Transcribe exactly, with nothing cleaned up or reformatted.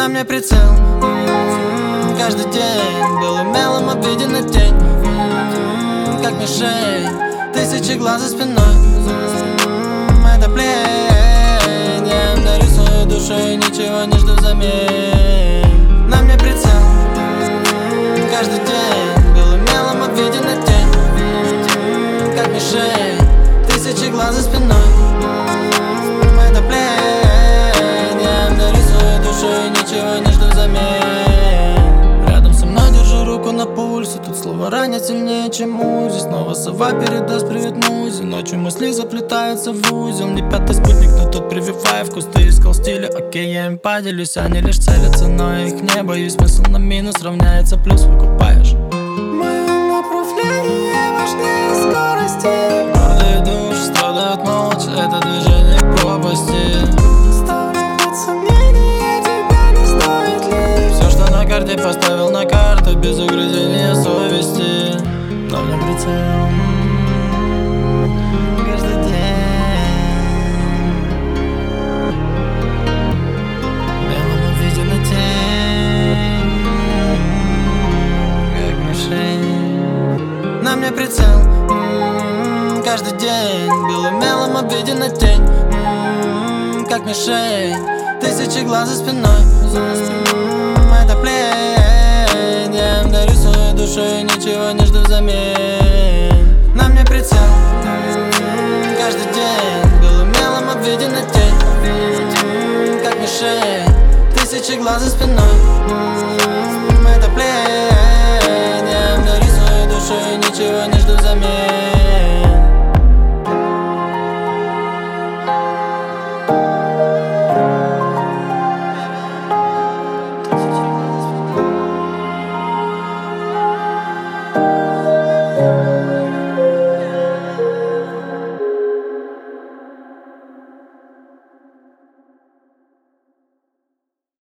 На мне прицел, м-м-м, каждый день белым мелом обведена тень, м-м-м, как мишень, тысячи глаз за спиной, м-м-м, это плень. Я нарисую душой, ничего не жду взамен. На мне прицел, м-м-м, каждый день белым мелом обведена тень, м-м-м, как мишень, тысячи глаз за спиной, м-м-м, это плень. Ничего не жду взамен. Рядом со мной держу руку на пульсе. Тут слова ранят сильнее, чем УЗИ. Снова сова передаст привет музе. Ночью мысли заплетаются в узел. Не пятый спутник, но тут прививая вкус. Ты искал стиля, окей, я им поделюсь. Они лишь целятся, но я их не боюсь. Смысл на минус равняется плюс, выкупаешь. Мое направление важнее скорости. Гордые души страдают молча. Это движение к пропасти. Карте поставил на карту без угрызения совести. На мне прицел, каждый день белым обведена тень, как мишень. На мне прицел, каждый день белым мелом обведена тень, как мишень, тысячи глаз за спиной. Это плень. Я им нарисую душой, ничего не жду взамен. На мне прицел, м-м-м, каждый день белым мелом обведена тень, как мишень, тысячи глаз за спиной, м-м-м, это плень. Я им нарисую душой, ничего не жду взамен.